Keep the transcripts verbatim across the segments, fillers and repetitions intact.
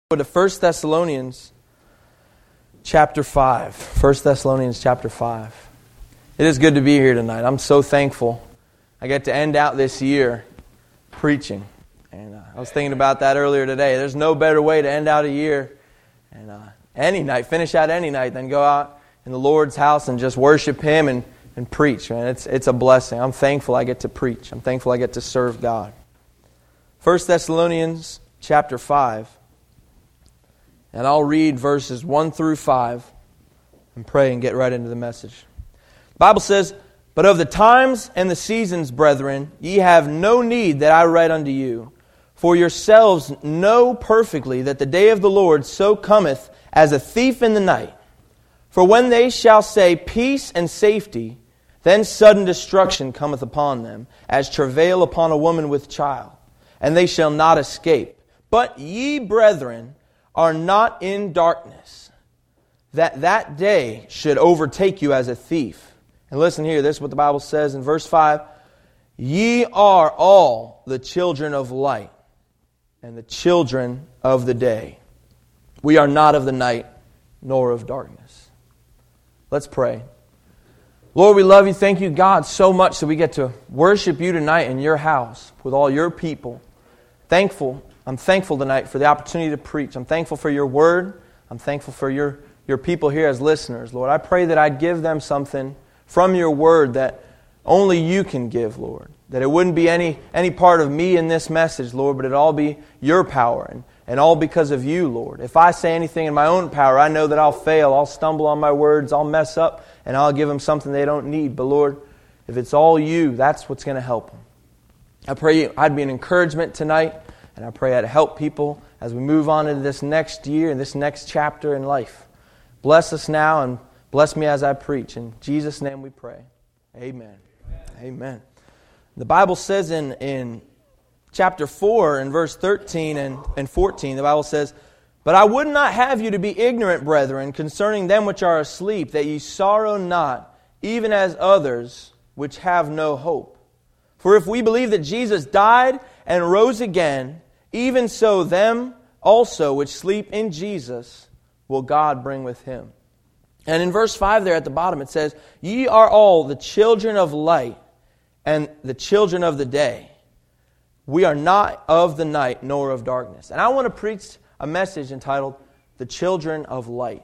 Go to First Thessalonians chapter five. First Thessalonians chapter five. It is good to be here tonight. I'm so thankful. I get to end out this year preaching. And uh, I was thinking about that earlier today. There's no better way to end out a year and uh, any night, finish out any night, than go out in the Lord's house and just worship Him and, and preach. Man, it's, it's a blessing. I'm thankful I get to preach. I'm thankful I get to serve God. First Thessalonians chapter five. And I'll read verses one through five and pray and get right into the message. The Bible says, "But of the times and the seasons, brethren, ye have no need that I write unto you. For yourselves know perfectly that the day of the Lord so cometh as a thief in the night. For when they shall say peace and safety, then sudden destruction cometh upon them, as travail upon a woman with child, and they shall not escape. But ye, brethren, are not in darkness, that that day should overtake you as a thief." And listen here, this is what the Bible says in verse five. "Ye are all the children of light, and the children of the day. We are not of the night, nor of darkness." Let's pray. Lord, we love you. Thank you, God, so much that we get to worship you tonight in your house with all your people. Thankful. I'm thankful tonight for the opportunity to preach. I'm thankful for your word. I'm thankful for your, your people here as listeners, Lord. I pray that I'd give them something from your word that only you can give, Lord. That it wouldn't be any, any part of me in this message, Lord, but it'd all be your power and, and all because of you, Lord. If I say anything in my own power, I know that I'll fail. I'll stumble on my words. I'll mess up, and I'll give them something they don't need. But Lord, if it's all you, that's what's going to help them. I pray I'd be an encouragement tonight. And I pray I'd help people as we move on into this next year and this next chapter in life. Bless us now and bless me as I preach. In Jesus' name we pray. Amen. Amen. Amen. The Bible says in, in chapter four, in verse thirteen and, and fourteen, the Bible says, "But I would not have you to be ignorant, brethren, concerning them which are asleep, that ye sorrow not, even as others which have no hope. For if we believe that Jesus died and rose again, even so them also which sleep in Jesus will God bring with Him." And in verse five there at the bottom it says, "Ye are all the children of light and the children of the day. We are not of the night nor of darkness." And I want to preach a message entitled, "The Children of Light."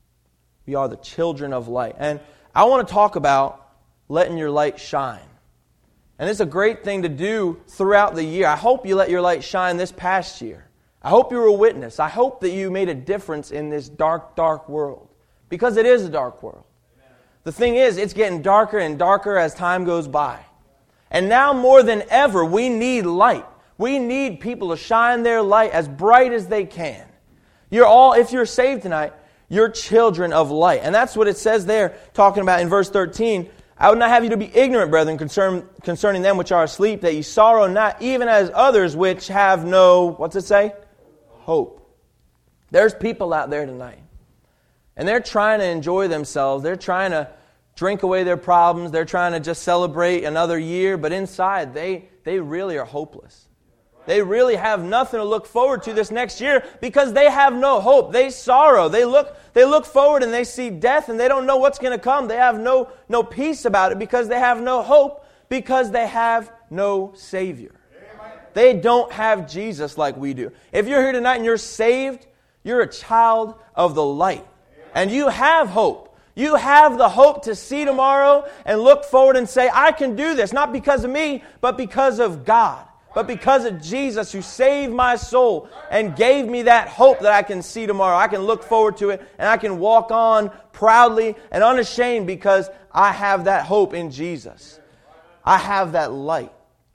We are the children of light. And I want to talk about letting your light shine. And it's a great thing to do throughout the year. I hope you let your light shine this past year. I hope you were a witness. I hope that you made a difference in this dark, dark world. Because it is a dark world. Amen. The thing is, it's getting darker and darker as time goes by. And now more than ever, we need light. We need people to shine their light as bright as they can. You're all, if you're saved tonight, you're children of light. And that's what it says there, talking about in verse thirteen. "I would not have you to be ignorant, brethren, concern, concerning them which are asleep, that ye sorrow not, even as others which have no," what's it say? Hope. There's people out there tonight. And they're trying to enjoy themselves. They're trying to drink away their problems. They're trying to just celebrate another year. But inside, they, they really are hopeless. They really have nothing to look forward to this next year because they have no hope. They sorrow. They look they look forward and they see death and they don't know what's going to come. They have no, no peace about it because they have no hope because they have no Savior. They don't have Jesus like we do. If you're here tonight and you're saved, you're a child of the light. And you have hope. You have the hope to see tomorrow and look forward and say, I can do this, not because of me, but because of God. But because of Jesus who saved my soul and gave me that hope that I can see tomorrow. I can look forward to it and I can walk on proudly and unashamed because I have that hope in Jesus. I have that light.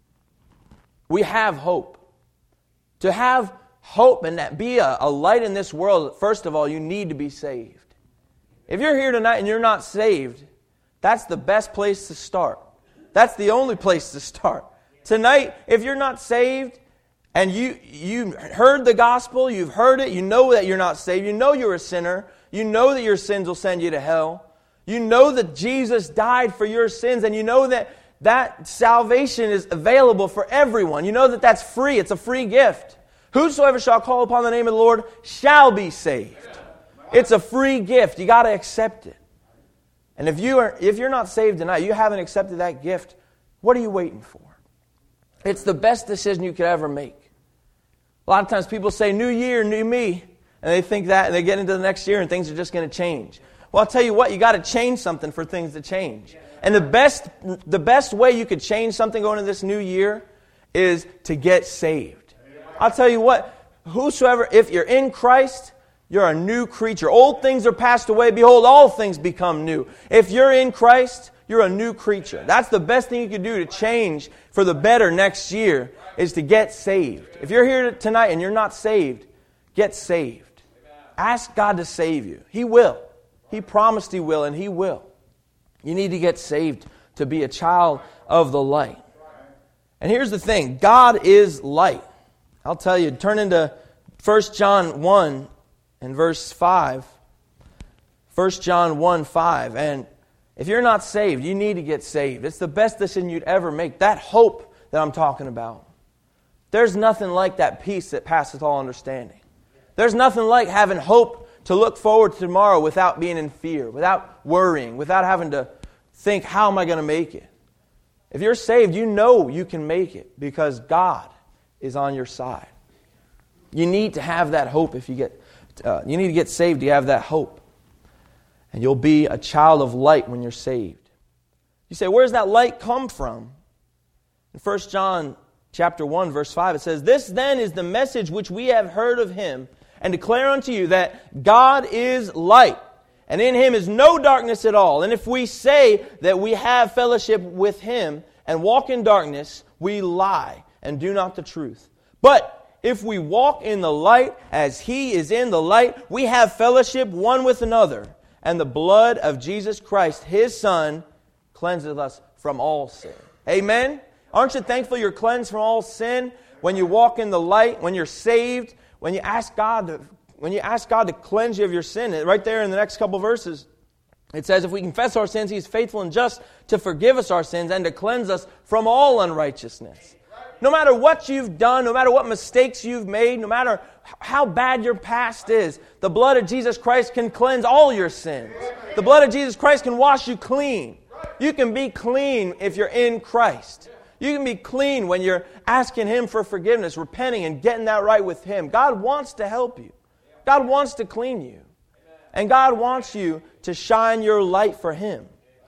We have hope. To have hope and that be a, a light in this world, first of all, you need to be saved. If you're here tonight and you're not saved, that's the best place to start. That's the only place to start. Tonight, if you're not saved and you you heard the gospel, you've heard it, you know that you're not saved, you know you're a sinner, you know that your sins will send you to hell, you know that Jesus died for your sins, and you know that that salvation is available for everyone. You know that that's free. It's a free gift. Whosoever shall call upon the name of the Lord shall be saved. It's a free gift. You got to accept it. And if you are, if you're not saved tonight, you haven't accepted that gift, what are you waiting for? It's the best decision you could ever make. A lot of times people say, new year, new me. And they think that, and they get into the next year and things are just going to change. Well, I'll tell you what, you got to change something for things to change. And the best, the best way you could change something going into this new year is to get saved. I'll tell you what, whosoever, if you're in Christ, you're a new creature. Old things are passed away. Behold, all things become new. If you're in Christ, you're a new creature. That's the best thing you can do to change for the better next year, is to get saved. If you're here tonight and you're not saved, get saved. Ask God to save you. He will. He promised He will, and He will. You need to get saved to be a child of the light. And here's the thing. God is light. I'll tell you, turn into First John one and verse five. First John one five. And if you're not saved, you need to get saved. It's the best decision you'd ever make. That hope that I'm talking about. There's nothing like that peace that passeth all understanding. There's nothing like having hope to look forward to tomorrow without being in fear, without worrying, without having to think, how am I going to make it? If you're saved, you know you can make it because God is on your side. You need to have that hope if you get, uh, you need to get saved to have that hope. And you'll be a child of light when you're saved. You say, where does that light come from? In First John chapter one, verse five, it says, this then is the message which we have heard of Him, and declare unto you that God is light, and in Him is no darkness at all. And if we say that we have fellowship with Him and walk in darkness, we lie and do not the truth. But if we walk in the light as He is in the light, we have fellowship one with another. And the blood of Jesus Christ, His Son, cleanseth us from all sin. Amen? Aren't you thankful you're cleansed from all sin when you walk in the light, when you're saved, when you ask God to, when you ask God to cleanse you of your sin? Right there in the next couple verses, it says, if we confess our sins, He is faithful and just to forgive us our sins and to cleanse us from all unrighteousness. No matter what you've done, no matter what mistakes you've made, no matter how bad your past is, the blood of Jesus Christ can cleanse all your sins. The blood of Jesus Christ can wash you clean. You can be clean if you're in Christ. You can be clean when you're asking Him for forgiveness, repenting and getting that right with Him. God wants to help you. God wants to clean you. And God wants you to shine your light for Him.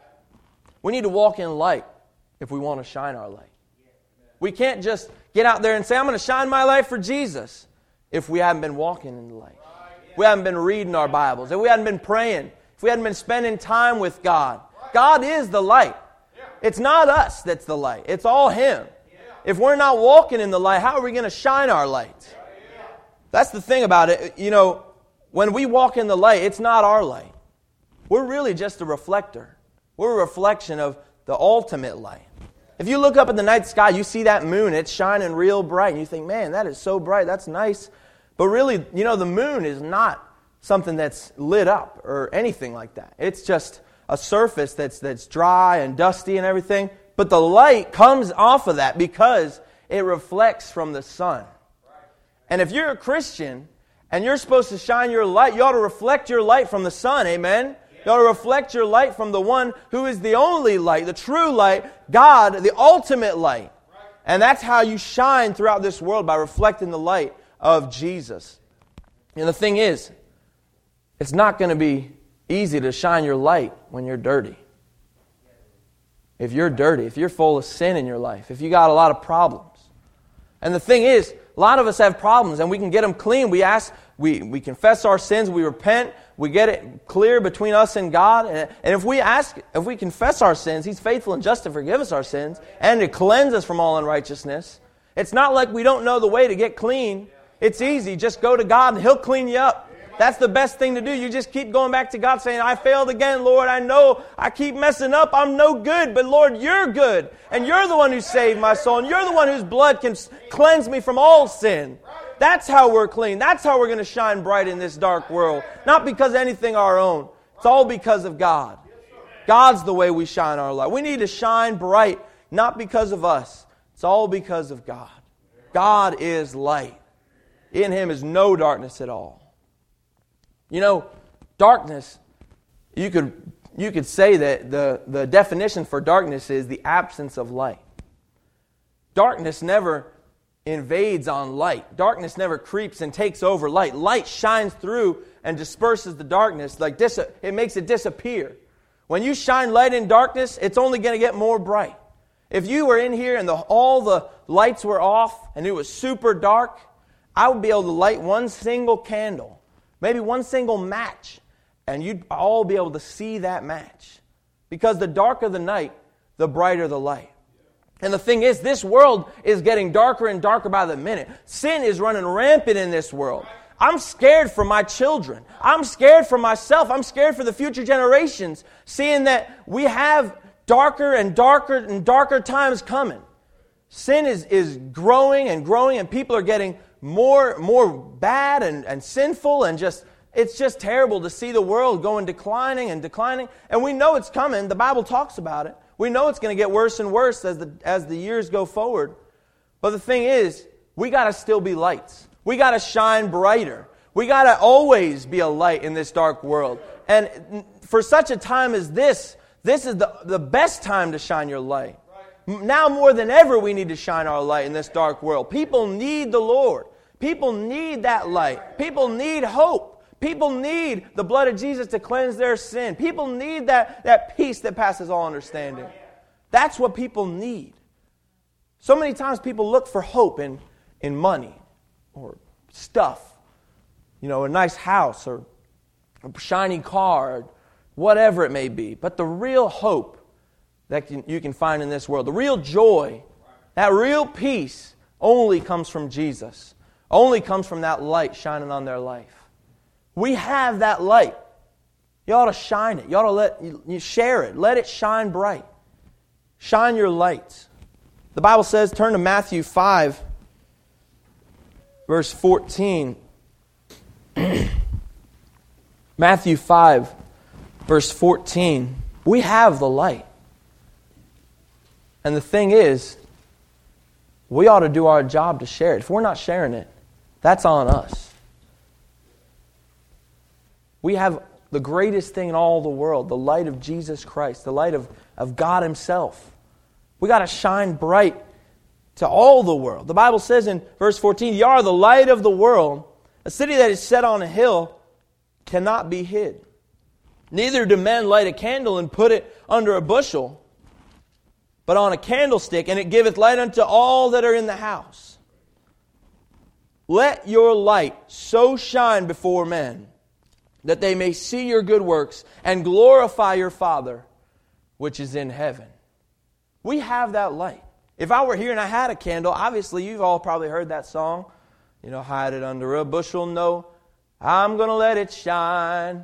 We need to walk in light if we want to shine our light. We can't just get out there and say, I'm going to shine my light for Jesus, if we haven't been walking in the light. If we haven't been reading our Bibles. If we haven't been praying. If we hadn't been spending time with God. God is the light. It's not us that's the light. It's all Him. If we're not walking in the light, how are we going to shine our light? That's the thing about it. You know, when we walk in the light, it's not our light. We're really just a reflector. We're a reflection of the ultimate light. If you look up at the night sky, you see that moon, it's shining real bright, and you think, man, that is so bright, that's nice. But really, you know, the moon is not something that's lit up or anything like that. It's just a surface that's that's dry and dusty and everything. But the light comes off of that because it reflects from the sun. And if you're a Christian and you're supposed to shine your light, you ought to reflect your light from the sun, amen? You ought to reflect your light from the one who is the only light, the true light, God, the ultimate light. And that's how you shine throughout this world, by reflecting the light of Jesus. And the thing is, it's not going to be easy to shine your light when you're dirty. If you're dirty, if you're full of sin in your life, if you got a lot of problems. And the thing is, a lot of us have problems and we can get them clean. We ask, we, we confess our sins, we repent, we get it clear between us and God. And, and if we ask, if we confess our sins, He's faithful and just to forgive us our sins and to cleanse us from all unrighteousness. It's not like we don't know the way to get clean. It's easy. Just go to God and He'll clean you up. That's the best thing to do. You just keep going back to God saying, I failed again, Lord. I know I keep messing up. I'm no good. But Lord, You're good. And You're the one who saved my soul. And You're the one whose blood can cleanse me from all sin. That's how we're clean. That's how we're going to shine bright in this dark world. Not because of anything our own. It's all because of God. God's the way we shine our light. We need to shine bright, not because of us. It's all because of God. God is light. in Him is no darkness at all. You know, darkness, you could you could say that the, the definition for darkness is the absence of light. Darkness never invades on light. Darkness never creeps and takes over light. Light shines through and disperses the darkness. Like dis- it makes it disappear. When you shine light in darkness, it's only going to get more bright. If you were in here and the, all the lights were off and it was super dark, I would be able to light one single candle, maybe one single match, and you'd all be able to see that match. Because the darker the night, the brighter the light. And the thing is, this world is getting darker and darker by the minute. Sin is running rampant in this world. I'm scared for my children. I'm scared for myself. I'm scared for the future generations, seeing that we have darker and darker and darker times coming. Sin is, is growing and growing, and people are getting more, more bad and, and sinful, and just it's just terrible to see the world going declining and declining. And we know it's coming. The Bible talks about it. We know it's going to get worse and worse as the as the years go forward. But the thing is, we got to still be lights. We got to shine brighter. We got to always be a light in this dark world. And for such a time as this, this is the, the best time to shine your light. Now more than ever, we need to shine our light in this dark world. People need the Lord. People need that light. People need hope. People need the blood of Jesus to cleanse their sin. People need that, that peace that passes all understanding. That's what people need. So many times people look for hope in, in money or stuff. You know, a nice house or a shiny car or whatever it may be. But the real hope that can, you can find in this world, the real joy, that real peace only comes from Jesus. Only comes from that light shining on their life. We have that light. You ought to shine it. You ought to let you share it. Let it shine bright. Shine your light. The Bible says, turn to Matthew five, verse fourteen. Matthew five, verse fourteen. We have the light. And the thing is, we ought to do our job to share it. If we're not sharing it, that's on us. We have the greatest thing in all the world, the light of Jesus Christ, the light of, of God Himself. We got to shine bright to all the world. The Bible says in verse fourteen, "You are the light of the world. A city that is set on a hill cannot be hid. Neither do men light a candle and put it under a bushel, but on a candlestick, and it giveth light unto all that are in the house. Let your light so shine before men, that they may see your good works and glorify your Father which is in heaven." We have that light. If I were here and I had a candle, obviously you've all probably heard that song. You know, hide it under a bushel, no, I'm going to let it shine.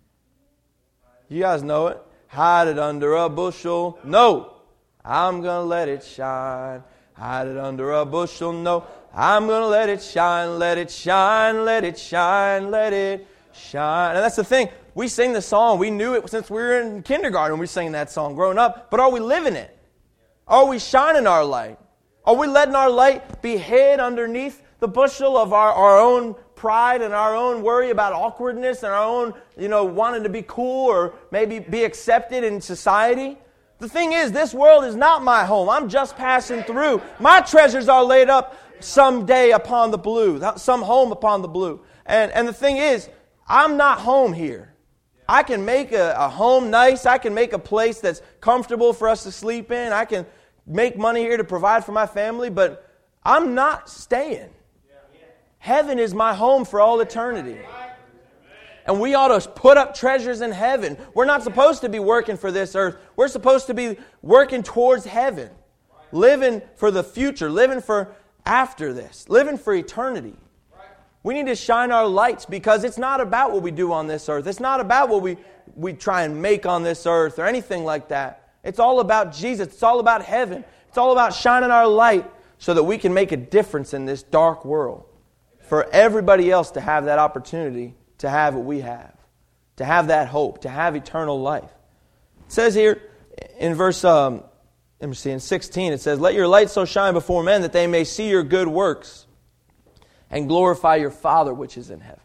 You guys know it. Hide it under a bushel, no, I'm going to let it shine. Hide it under a bushel, no, I'm going to let it shine, let it shine, let it shine, let it shine. And that's the thing. We sing the song. We knew it since we were in kindergarten. We sang that song growing up. But are we living it? Are we shining our light? Are we letting our light be hid underneath the bushel of our, our own pride and our own worry about awkwardness and our own, you know, wanting to be cool or maybe be accepted in society? The thing is, this world is not my home. I'm just passing through. My treasures are laid up someday upon the blue, some home upon the blue. And, and the thing is, I'm not home here. I can make a, a home nice. I can make a place that's comfortable for us to sleep in. I can make money here to provide for my family, but I'm not staying. Heaven is my home for all eternity. And we ought to put up treasures in heaven. We're not supposed to be working for this earth. We're supposed to be working towards heaven. Living for the future. Living for after this. Living for eternity. We need to shine our lights because it's not about what we do on this earth. It's not about what we, we try and make on this earth or anything like that. It's all about Jesus. It's all about heaven. It's all about shining our light so that we can make a difference in this dark world. For everybody else to have that opportunity to have what we have. To have that hope. To have eternal life. It says here in verse um, let me see, in sixteen, it says, "Let your light so shine before men that they may see your good works and glorify your Father which is in heaven.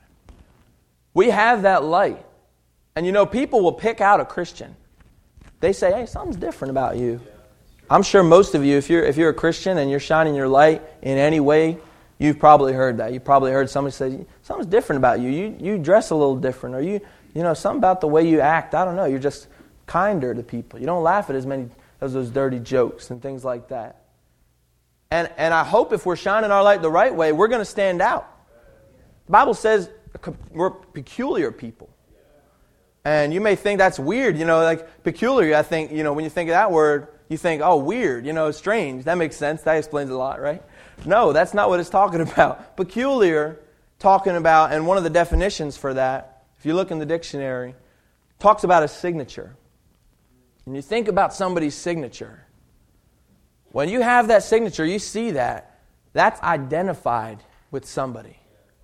We have that light. And you know, people will pick out a Christian. They say, hey, something's different about you. I'm sure most of you, if you're if you're a Christian and you're shining your light in any way, you've probably heard that. You've probably heard somebody say, something's different about you. You you dress a little different. Or you, you know, something about the way you act. I don't know. You're just kinder to people. You don't laugh at as many of those dirty jokes and things like that. And and I hope if we're shining our light the right way, we're going to stand out. The Bible says we're peculiar people. And you may think that's weird, you know, like peculiar. I think, you know, when you think of that word, you think, oh, weird, you know, strange. That makes sense. That explains a lot, right? No, that's not what it's talking about. Peculiar, talking about, and one of the definitions for that, if you look in the dictionary, talks about a signature. And you think about somebody's signature. When you have that signature, you see that, that's identified with somebody.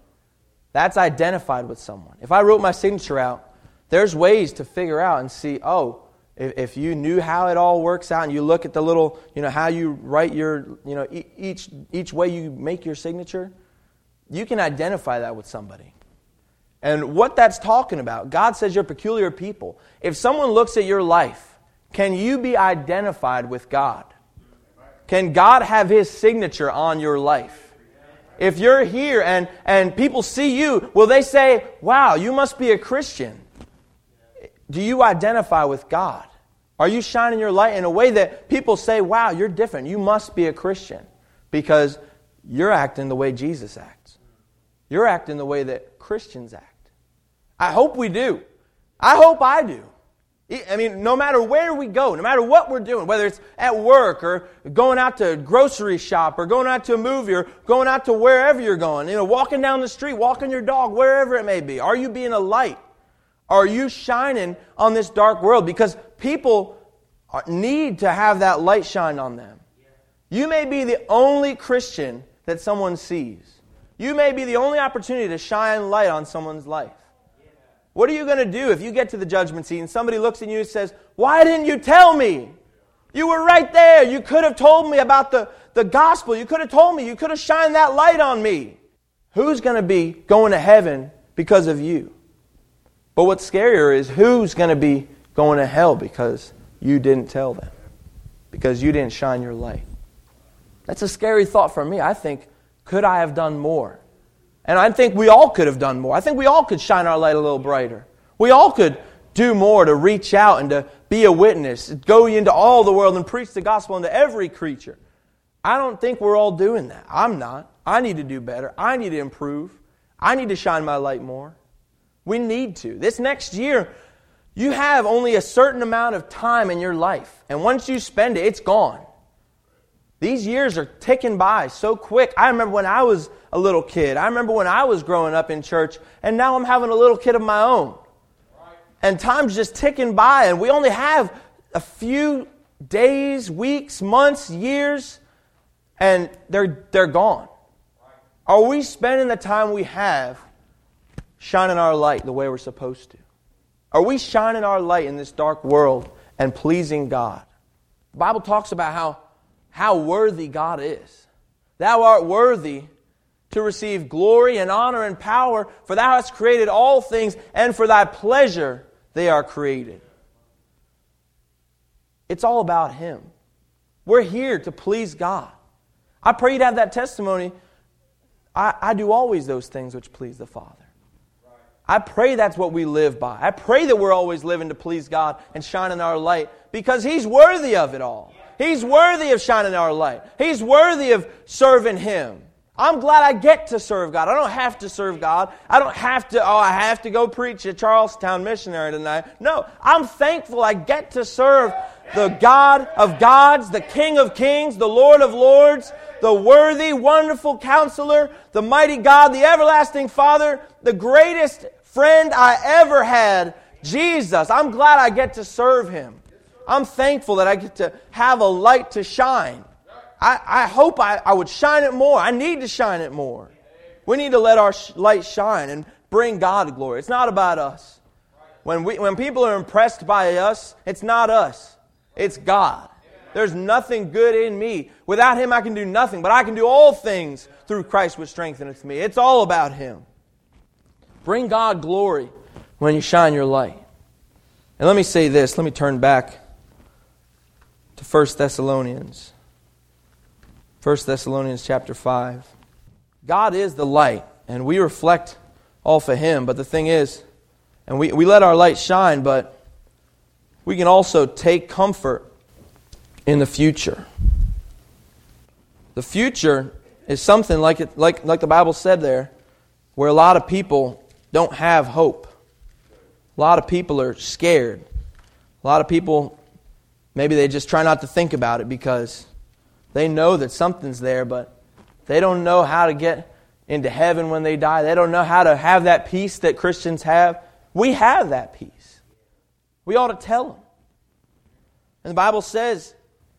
That's identified with someone. If I wrote my signature out, there's ways to figure out and see, oh, if, if you knew how it all works out and you look at the little, you know, how you write your, you know, each each way you make your signature, you can identify that with somebody. And what that's talking about, God says you're peculiar people. If someone looks at your life, can you be identified with God? Can God have His signature on your life? If you're here and, and people see you, will they say, wow, you must be a Christian? Do you identify with God? Are you shining your light in a way that people say, wow, you're different. You must be a Christian because you're acting the way Jesus acts. You're acting the way that Christians act. I hope we do. I hope I do. I mean, no matter where we go, no matter what we're doing, whether it's at work or going out to a grocery shop or going out to a movie or going out to wherever you're going, you know, walking down the street, walking your dog, wherever it may be, are you being a light? Are you shining on this dark world? Because people need to have that light shine on them. You may be the only Christian that someone sees. You may be the only opportunity to shine light on someone's life. What are you going to do if you get to the judgment seat and somebody looks at you and says, why didn't you tell me? You were right there. You could have told me about the, the gospel. You could have told me. You could have shined that light on me. Who's going to be going to heaven because of you? But what's scarier is who's going to be going to hell because you didn't tell them. Because you didn't shine your light. That's a scary thought for me. I think, could I have done more? And I think we all could have done more. I think we all could shine our light a little brighter. We all could do more to reach out and to be a witness. Go into all the world and preach the gospel unto every creature. I don't think we're all doing that. I'm not. I need to do better. I need to improve. I need to shine my light more. We need to. This next year, you have only a certain amount of time in your life. And once you spend it, it's gone. These years are ticking by so quick. I remember when I was a little kid. I remember when I was growing up in church. And now I'm having a little kid of my own. And time's just ticking by. And we only have a few days, weeks, months, years. And they're, they're gone. Are we spending the time we have shining our light the way we're supposed to? Are we shining our light in this dark world and pleasing God? The Bible talks about how, how worthy God is. Thou art worthy to receive glory and honor and power, for Thou hast created all things, and for Thy pleasure they are created. It's all about Him. We're here to please God. I pray you'd have that testimony. I, I do always those things which please the Father. I pray that's what we live by. I pray that we're always living to please God and shining our light because He's worthy of it all. He's worthy of shining our light. He's worthy of serving Him. I'm glad I get to serve God. I don't have to serve God. I don't have to, oh, I have to go preach at Charlestown Missionary tonight. No, I'm thankful I get to serve the God of gods, the King of kings, the Lord of lords, the worthy, wonderful Counselor, the mighty God, the everlasting Father, the greatest friend I ever had, Jesus. I'm glad I get to serve Him. I'm thankful that I get to have a light to shine. I, I hope I, I would shine it more. I need to shine it more. We need to let our sh- light shine and bring God glory. It's not about us. When we, when people are impressed by us, it's not us. It's God. There's nothing good in me. Without Him I can do nothing, but I can do all things through Christ which strengtheneth me. It's all about Him. Bring God glory when you shine your light. And let me say this. Let me turn back to First Thessalonians. First Thessalonians chapter five. God is the light, and we reflect off of Him. But the thing is, and we, we let our light shine, but we can also take comfort in the future. The future is something like it, like, like the Bible said there, where a lot of people don't have hope. A lot of people are scared. A lot of people, maybe they just try not to think about it because they know that something's there, but they don't know how to get into heaven when they die. They don't know how to have that peace that Christians have. We have that peace. We ought to tell them. And the Bible says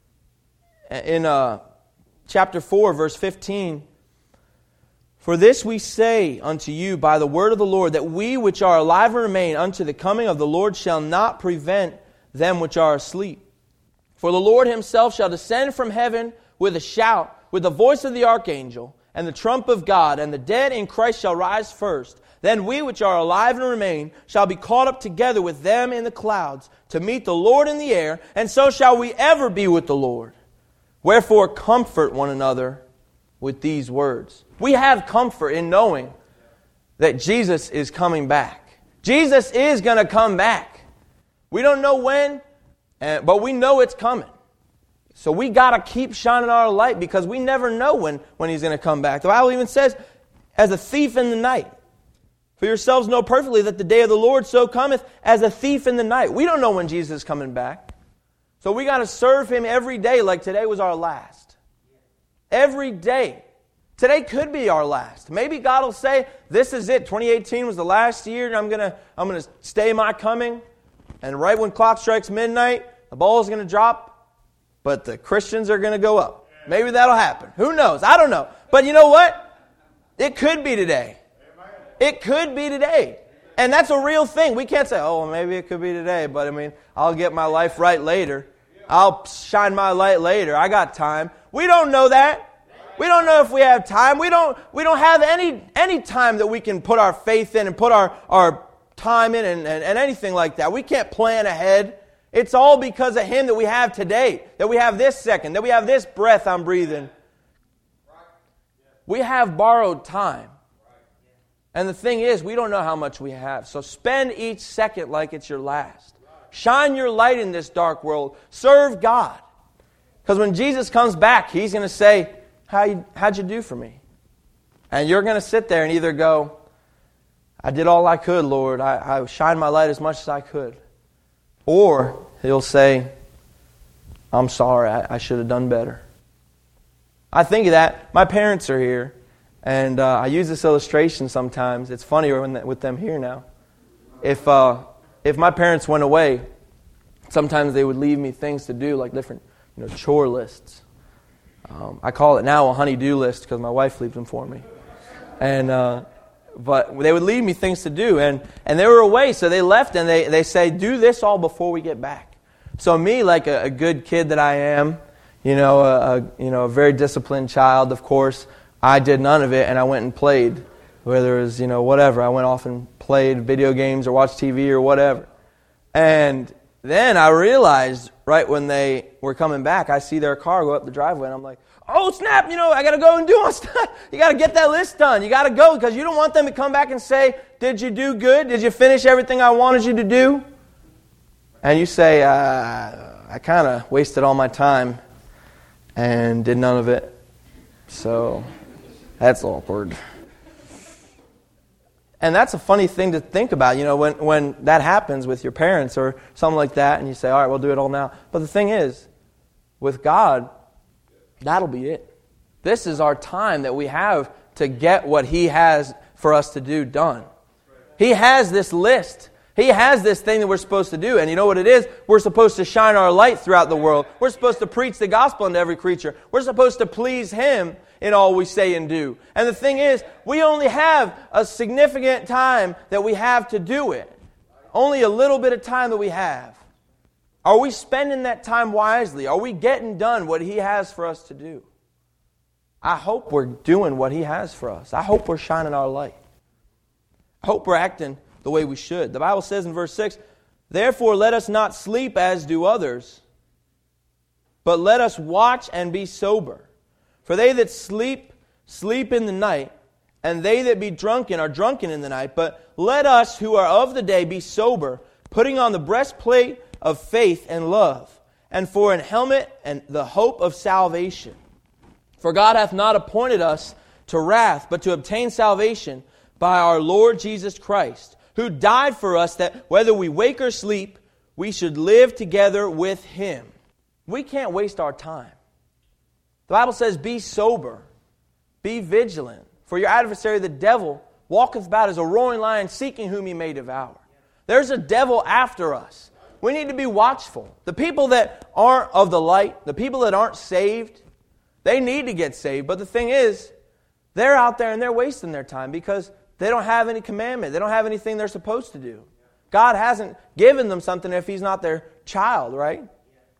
in uh, chapter four, verse fifteen, "For this we say unto you by the word of the Lord, that we which are alive and remain unto the coming of the Lord shall not prevent them which are asleep. For the Lord Himself shall descend from heaven with a shout, with the voice of the archangel, and the trump of God, and the dead in Christ shall rise first. Then we which are alive and remain shall be caught up together with them in the clouds to meet the Lord in the air, and so shall we ever be with the Lord. Wherefore comfort one another with these words." We have comfort in knowing that Jesus is coming back. Jesus is going to come back. We don't know when, but we know it's coming. So we got to keep shining our light because we never know when, when He's going to come back. The Bible even says, as a thief in the night. For yourselves know perfectly that the day of the Lord so cometh as a thief in the night. We don't know when Jesus is coming back. So we got to serve Him every day like today was our last. Every day. Today could be our last. Maybe God will say, this is it. twenty eighteen was the last year, and I'm going to I'm going to stay my coming. And right when clock strikes midnight, the ball is going to drop. But the Christians are going to go up. Maybe that'll happen. Who knows? I don't know. But you know what? It could be today. It could be today. And that's a real thing. We can't say, oh, maybe it could be today. But I mean, I'll get my life right later. I'll shine my light later. I got time. We don't know that. We don't know if we have time. We don't we don't have any any time that we can put our faith in and put our, our time in and, and, and anything like that. We can't plan ahead. It's all because of Him that we have today, that we have this second, that we have this breath I'm breathing. We have borrowed time. And the thing is, we don't know how much we have. So spend each second like it's your last. Shine your light in this dark world. Serve God. Because when Jesus comes back, He's going to say, How you, how'd you do for me? And you're going to sit there and either go, I did all I could, Lord. I, I shined my light as much as I could. Or He'll say, I'm sorry, I, I should have done better. I think of that. My parents are here, and uh, I use this illustration sometimes. It's funnier when, with them here now. If uh, if my parents went away, sometimes they would leave me things to do, like different, you know, chore lists. Um, I call it now a honey-do list because my wife leaves them for me. And uh, but they would leave me things to do, and, and they were away, so they left, and they, they say, do this all before we get back. So me, like a, a good kid that I am, you know, a, a you know a very disciplined child, of course, I did none of it, and I went and played, whether it was, you know, whatever. I went off and played video games or watched T V or whatever. And then I realized, right when they were coming back, I see their car go up the driveway, and I'm like, oh, snap, you know, I got to go and do my stuff. You got to get that list done. You got to go because you don't want them to come back and say, did you do good? Did you finish everything I wanted you to do? And you say, uh, I kind of wasted all my time and did none of it. So that's awkward. And that's a funny thing to think about, you know, when, when that happens with your parents or something like that, and you say, all right, we'll do it all now. But the thing is, with God, that'll be it. This is our time that we have to get what He has for us to do done. He has this list. He has this thing that we're supposed to do. And you know what it is? We're supposed to shine our light throughout the world. We're supposed to preach the gospel unto every creature. We're supposed to please Him in all we say and do. And the thing is, we only have a significant time that we have to do it. Only a little bit of time that we have. Are we spending that time wisely? Are we getting done what He has for us to do? I hope we're doing what He has for us. I hope we're shining our light. I hope we're acting the way we should. The Bible says in verse six, "Therefore let us not sleep as do others, but let us watch and be sober. For they that sleep, sleep in the night, and they that be drunken are drunken in the night. But let us who are of the day be sober, putting on the breastplate of faith and love, and for an helmet and the hope of salvation. For God hath not appointed us to wrath, but to obtain salvation by our Lord Jesus Christ, who died for us, that whether we wake or sleep, we should live together with Him." We can't waste our time. The Bible says, "Be sober, be vigilant, for your adversary the devil walketh about as a roaring lion, seeking whom he may devour." There's a devil after us. We need to be watchful. The people that aren't of the light, the people that aren't saved, they need to get saved. But the thing is, they're out there and they're wasting their time because they don't have any commandment. They don't have anything they're supposed to do. God hasn't given them something if He's not their child, right?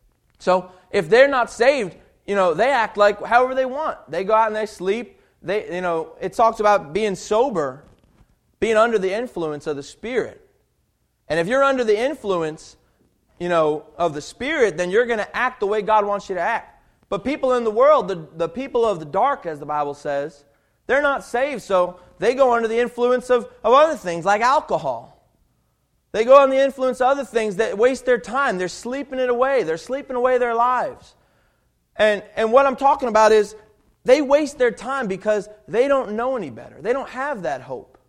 So if they're not saved, you know, they act like however they want. They go out and they sleep. They, you know, it talks about being sober, being under the influence of the Spirit. And if you're under the influence, you know, of the Spirit, then you're going to act the way God wants you to act. But people in the world, the, the people of the dark, as the Bible says, they're not saved, so they go under the influence of, of other things like alcohol. They go under the influence of other things that waste their time. They're sleeping it away. They're sleeping away their lives. And, and what I'm talking about is they waste their time because they don't know any better. They don't have that hope.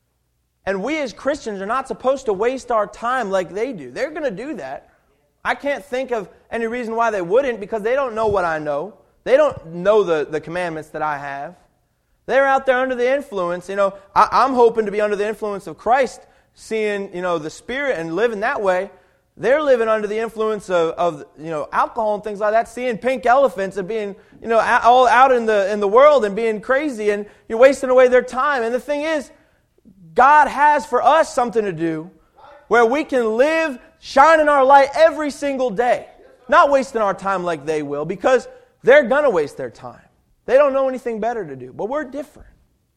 And we as Christians are not supposed to waste our time like they do. They're going to do that. I can't think of any reason why they wouldn't, because they don't know what I know. They don't know the, the commandments that I have. They're out there under the influence. You know, I, I'm hoping to be under the influence of Christ, seeing, you know, the Spirit and living that way. They're living under the influence of, of, you know, alcohol and things like that, seeing pink elephants and being, you know, all out in the in the world and being crazy, and you're wasting away their time. And the thing is, God has for us something to do where we can live, shining our light every single day, not wasting our time like they will, because they're going to waste their time. They don't know anything better to do, but we're different.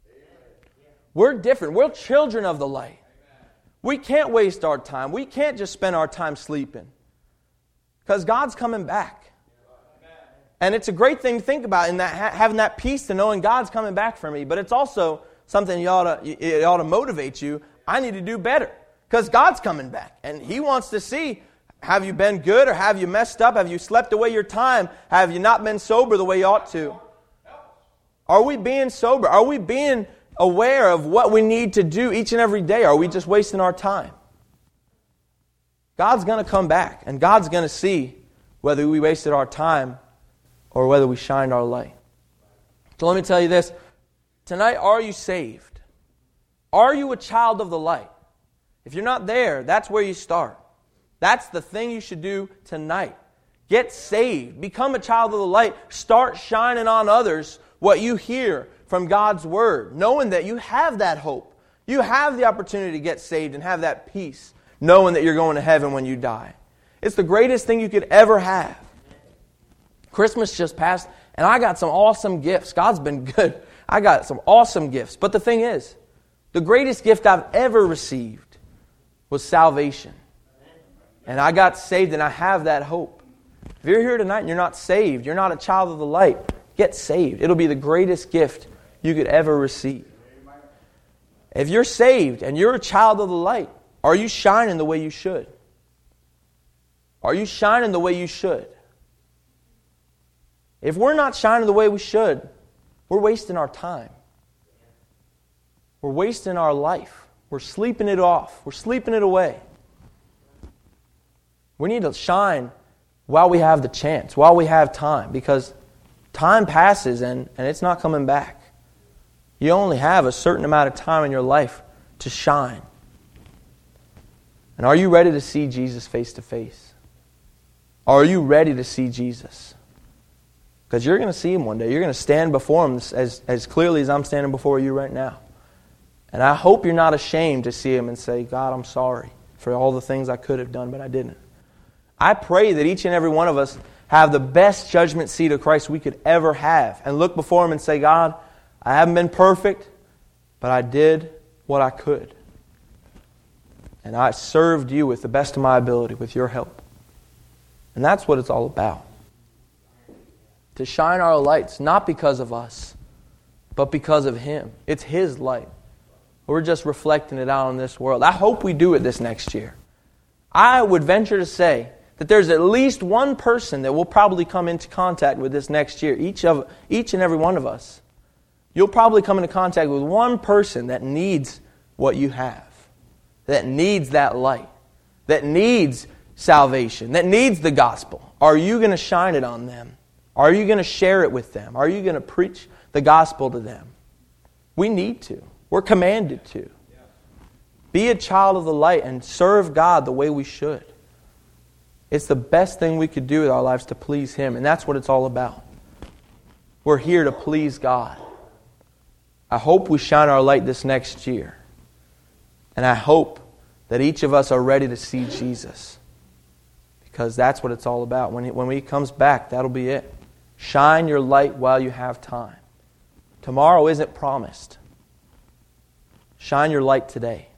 We're different. We're children of the light. We can't waste our time. We can't just spend our time sleeping, because God's coming back. And it's a great thing to think about, in that having that peace to knowing God's coming back for me. But it's also something you ought to, it ought to motivate you. I need to do better, because God's coming back, and He wants to see, have you been good or have you messed up? Have you slept away your time? Have you not been sober the way you ought to? Are we being sober? Are we being aware of what we need to do each and every day? Are we just wasting our time? God's going to come back, and God's going to see whether we wasted our time or whether we shined our light. So let me tell you this. Tonight, are you saved? Are you a child of the light? If you're not there, that's where you start. That's the thing you should do tonight. Get saved. Become a child of the light. Start shining on others what you hear from God's Word, knowing that you have that hope. You have the opportunity to get saved and have that peace, knowing that you're going to heaven when you die. It's the greatest thing you could ever have. Christmas just passed, and I got some awesome gifts. God's been good. I got some awesome gifts. But the thing is, the greatest gift I've ever received was salvation. And I got saved, and I have that hope. If you're here tonight and you're not saved, you're not a child of the light, get saved. It'll be the greatest gift you could ever receive. If you're saved and you're a child of the light, are you shining the way you should? Are you shining the way you should? If we're not shining the way we should, we're wasting our time. We're wasting our life. We're sleeping it off. We're sleeping it away. We need to shine while we have the chance, while we have time, because time passes and, and it's not coming back. You only have a certain amount of time in your life to shine. And are you ready to see Jesus face to face? Are you ready to see Jesus? Because you're going to see Him one day. You're going to stand before Him as, as clearly as I'm standing before you right now. And I hope you're not ashamed to see Him and say, God, I'm sorry for all the things I could have done, but I didn't. I pray that each and every one of us have the best judgment seat of Christ we could ever have and look before Him and say, God, I haven't been perfect, but I did what I could. And I served You with the best of my ability, with Your help. And that's what it's all about. To shine our lights, not because of us, but because of Him. It's His light. We're just reflecting it out in this world. I hope we do it this next year. I would venture to say that there's at least one person that will probably come into contact with this next year. Each of each and every one of us. You'll probably come into contact with one person that needs what you have. That needs that light. That needs salvation. That needs the gospel. Are you going to shine it on them? Are you going to share it with them? Are you going to preach the gospel to them? We need to. We're commanded to. Be a child of the light and serve God the way we should. It's the best thing we could do with our lives to please Him, and that's what it's all about. We're here to please God. I hope we shine our light this next year. And I hope that each of us are ready to see Jesus. Because that's what it's all about. When He, when He comes back, that'll be it. Shine your light while you have time. Tomorrow isn't promised. Shine your light today.